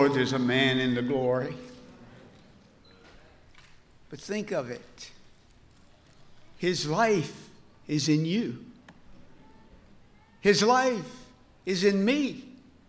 There's a man in the glory. But think of it. His life is in you. His life is in me.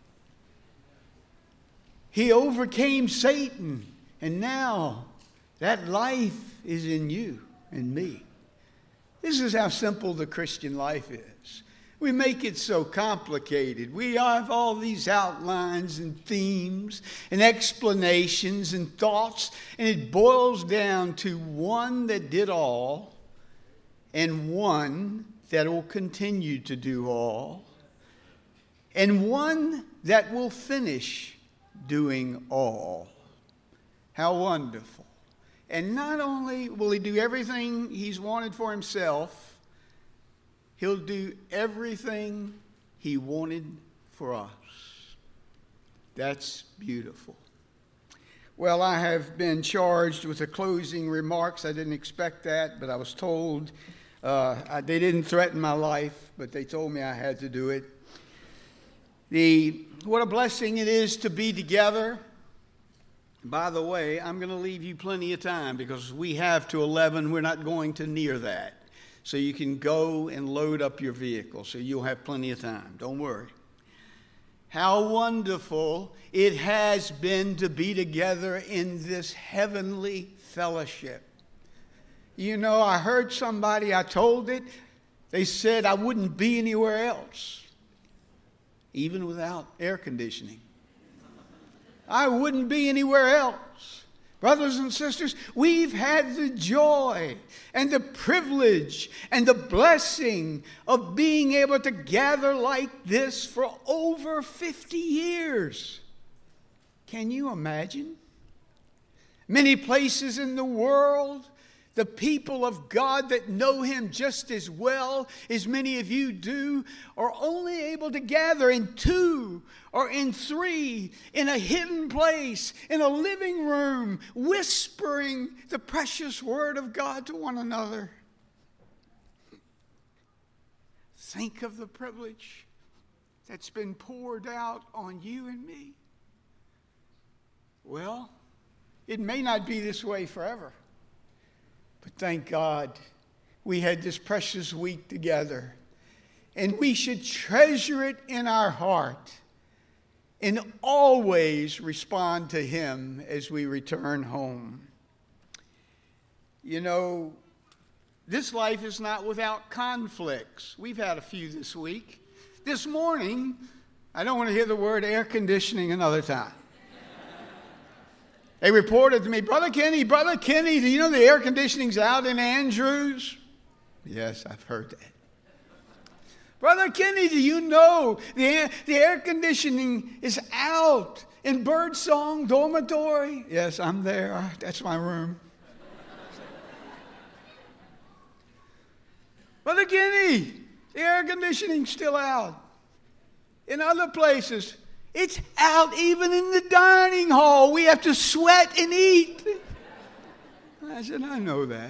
He overcame Satan, and now that life is in you and me. This is how simple the Christian life is. We make it so complicated. We have all these outlines and themes and explanations and thoughts, and it boils down to one that did all and one that will continue to do all and one that will finish doing all. How wonderful. And not only will he do everything he's wanted for himself, he'll do everything he wanted for us. That's beautiful. Well, I have been charged with the closing remarks. I didn't expect that, but I was told. They didn't threaten my life, but they told me I had to do it. What a blessing it is to be together. By the way, I'm going to leave you plenty of time because we have to 11. We're not going to near that. So you can go and load up your vehicle. So you'll have plenty of time. Don't worry. How wonderful it has been to be together in this heavenly fellowship. You know, I heard somebody, I told it, they said I wouldn't be anywhere else, even without air conditioning. I wouldn't be anywhere else. Brothers and sisters, we've had the joy and the privilege and the blessing of being able to gather like this for over 50 years. Can you imagine? Many places in the world, the people of God that know Him just as well as many of you do are only able to gather in 2 or in 3 in a hidden place, in a living room, whispering the precious Word of God to one another. Think of the privilege that's been poured out on you and me. Well, it may not be this way forever. But thank God we had this precious week together. And we should treasure it in our heart and always respond to Him as we return home. You know, this life is not without conflicts. We've had a few this week. This morning, I don't want to hear the word air conditioning another time. They reported to me, Brother Kenny, do you know the air conditioning's out in Andrews? Yes, I've heard that. Brother Kenny, do you know the air conditioning is out in Birdsong Dormitory? Yes, I'm there. That's my room. Brother Kenny, the air conditioning's still out. In other places, it's out even in the dining hall. We have to sweat and eat. I said, I know that.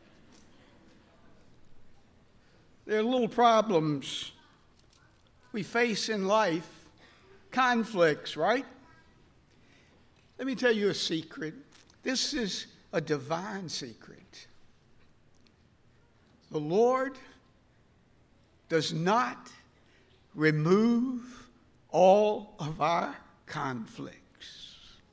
There are little problems we face in life, conflicts, right? Let me tell you a secret. This is a divine secret. The Lord does not remove all of our conflicts.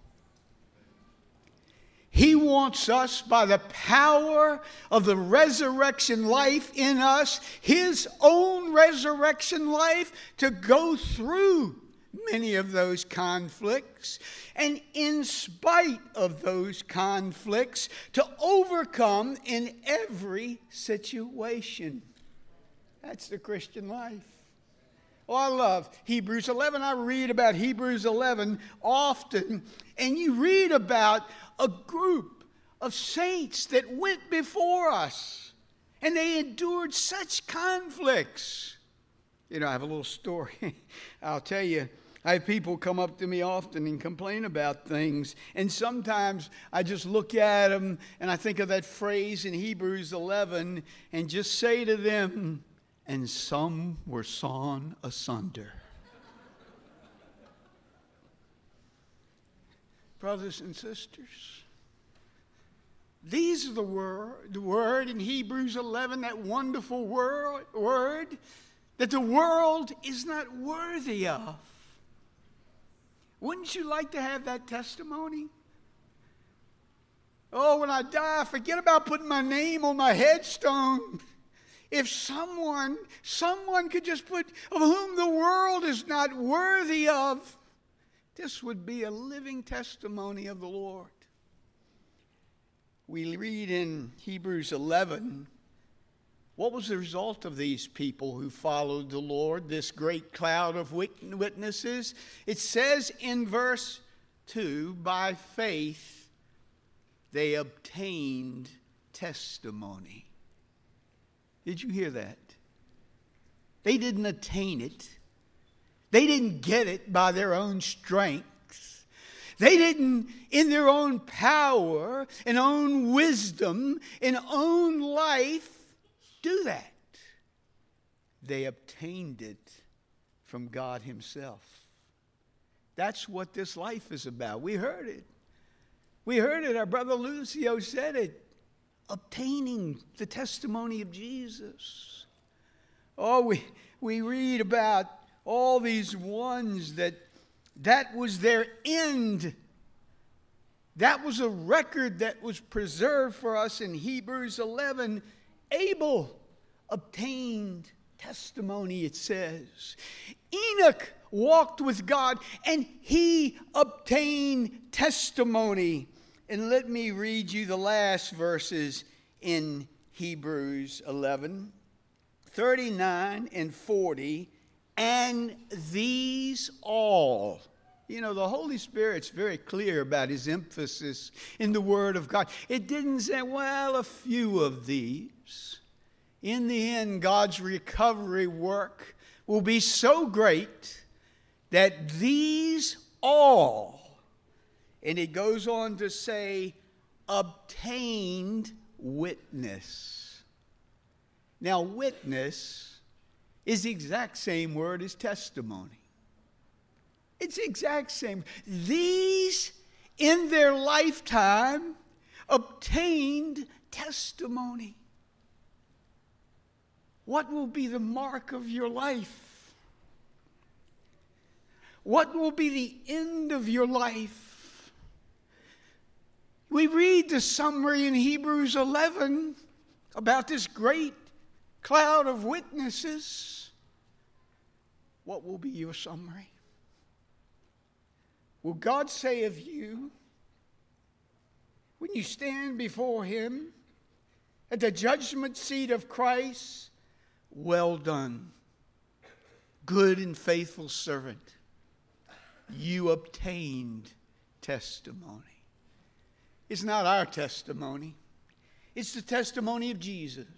He wants us, by the power of the resurrection life in us, His own resurrection life, to go through many of those conflicts, and in spite of those conflicts, to overcome in every situation. That's the Christian life. Oh, I love Hebrews 11. I read about Hebrews 11 often. And you read about a group of saints that went before us. And they endured such conflicts. You know, I have a little story. I'll tell you, I have people come up to me often and complain about things. And sometimes I just look at them and I think of that phrase in Hebrews 11 and just say to them, and some were sawn asunder. brothers and sisters. These are the word in Hebrews 11, that wonderful word that the world is not worthy of. Wouldn't you like to have that testimony? Oh, when I die, forget about putting my name on my headstone. If someone could just put, of whom the world is not worthy of, this would be a living testimony of the Lord. We read in Hebrews 11, what was the result of these people who followed the Lord, this great cloud of witnesses? It says in verse 2, by faith they obtained testimony. Did you hear that? They didn't attain it. They didn't get it by their own strength. They didn't, in their own power and own wisdom and own life, do that. They obtained it from God Himself. That's what this life is about. We heard it. We heard it. Our brother Lucio said it. Obtaining the testimony of Jesus. Oh, we read about all these ones that was their end. That was a record that was preserved for us in Hebrews 11. Abel obtained testimony, it says. Enoch walked with God and he obtained testimony. And let me read you the last verses in Hebrews 11, 39 and 40. And these all. You know, the Holy Spirit's very clear about His emphasis in the Word of God. It didn't say, well, a few of these. In the end, God's recovery work will be so great that these all, and it goes on to say, obtained witness. Now, witness is the exact same word as testimony. It's the exact same. These, in their lifetime, obtained testimony. What will be the mark of your life? What will be the end of your life? We read the summary in Hebrews 11 about this great cloud of witnesses. What will be your summary? Will God say of you, when you stand before Him at the judgment seat of Christ, well done, good and faithful servant. You obtained testimony. It's not our testimony. It's the testimony of Jesus.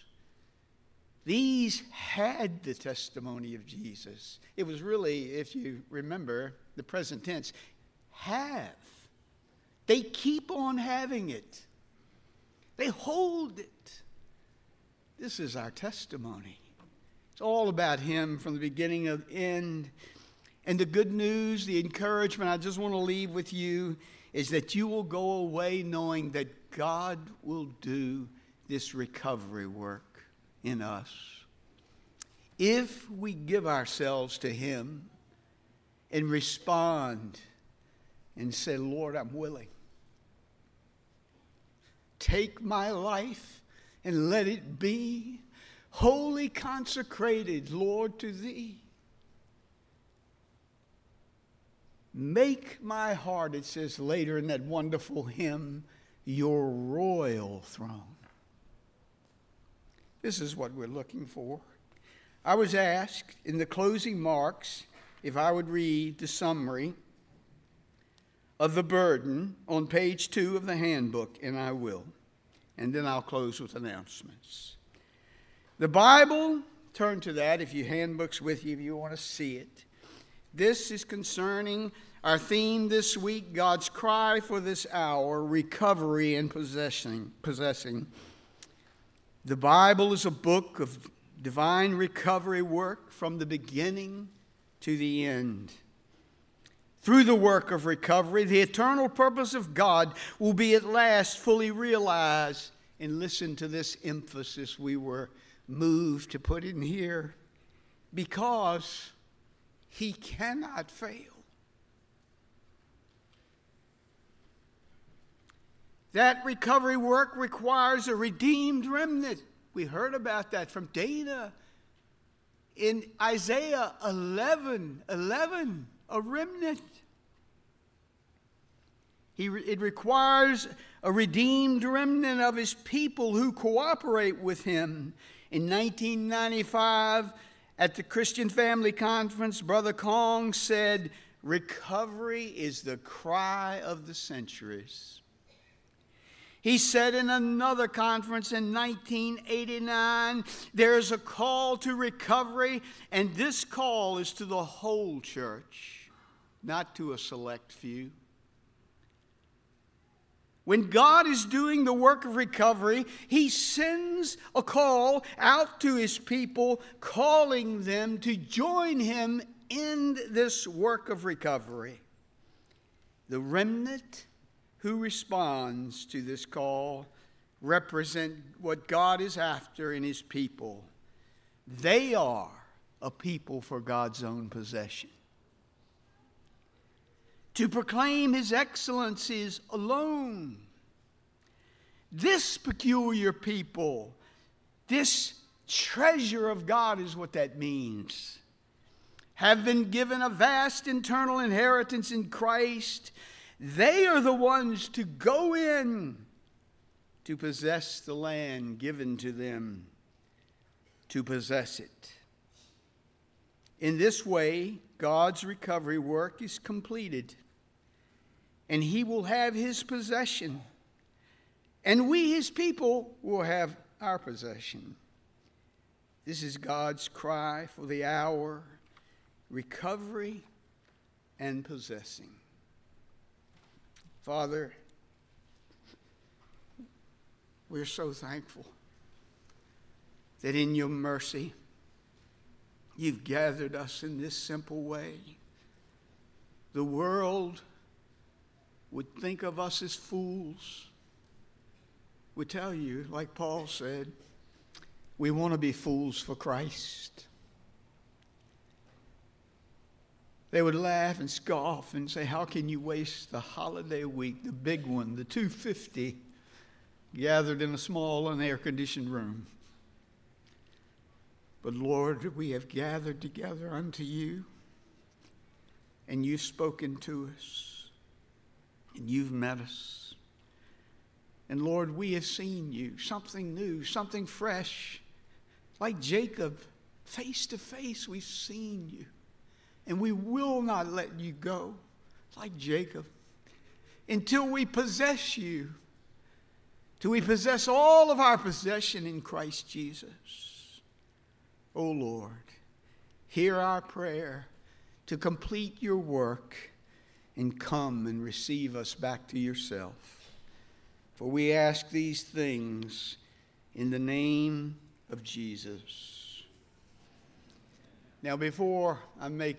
These had the testimony of Jesus. It was really, if you remember the present tense, have. They keep on having it. They hold it. This is our testimony. It's all about Him from the beginning of end. And the good news, the encouragement I just want to leave with you is that you will go away knowing that God will do this recovery work in us. If we give ourselves to Him and respond and say, Lord, I'm willing. Take my life and let it be wholly consecrated, Lord, to Thee. Make my heart, it says later in that wonderful hymn, your royal throne. This is what we're looking for. I was asked in the closing marks if I would read the summary of the burden on page 2 of the handbook, and I will. And then I'll close with announcements. The Bible, turn to that if your handbook's with you, if you want to see it. This is concerning our theme this week, God's cry for this hour, recovery and possessing. The Bible is a book of divine recovery work from the beginning to the end. Through the work of recovery, the eternal purpose of God will be at last fully realized. And listen to this emphasis we were moved to put in here. Because He cannot fail. That recovery work requires a redeemed remnant. We heard about that from Dana in Isaiah 11, a remnant. It requires a redeemed remnant of His people who cooperate with Him. In 1995, at the Christian Family Conference, Brother Kong said, "Recovery is the cry of the centuries." He said in another conference in 1989, there is a call to recovery, and this call is to the whole church, not to a select few. When God is doing the work of recovery, He sends a call out to His people, calling them to join Him in this work of recovery. The remnant who responds to this call represent what God is after in His people. They are a people for God's own possession. To proclaim His excellencies alone. This peculiar people, this treasure of God is what that means. Have been given a vast internal inheritance in Christ. They are the ones to go in to possess the land given to them to possess it. In this way, God's recovery work is completed, and He will have His possession, and we, His people, will have our possession. This is God's cry for the hour, recovery and possessing. Father, we're so thankful that in Your mercy, You've gathered us in this simple way. The world would think of us as fools. Would tell you, like Paul said, we want to be fools for Christ. They would laugh and scoff and say, how can you waste the holiday week, the big one, the 250, gathered in a small and air-conditioned room? But Lord, we have gathered together unto You, and You've spoken to us, and You've met us. And Lord, we have seen You, something new, something fresh. Like Jacob, face to face, we've seen You. And we will not let You go, like Jacob, until we possess You, till we possess all of our possession in Christ Jesus. Oh Lord, hear our prayer to complete Your work and come and receive us back to Yourself. For we ask these things in the name of Jesus. Now, before I make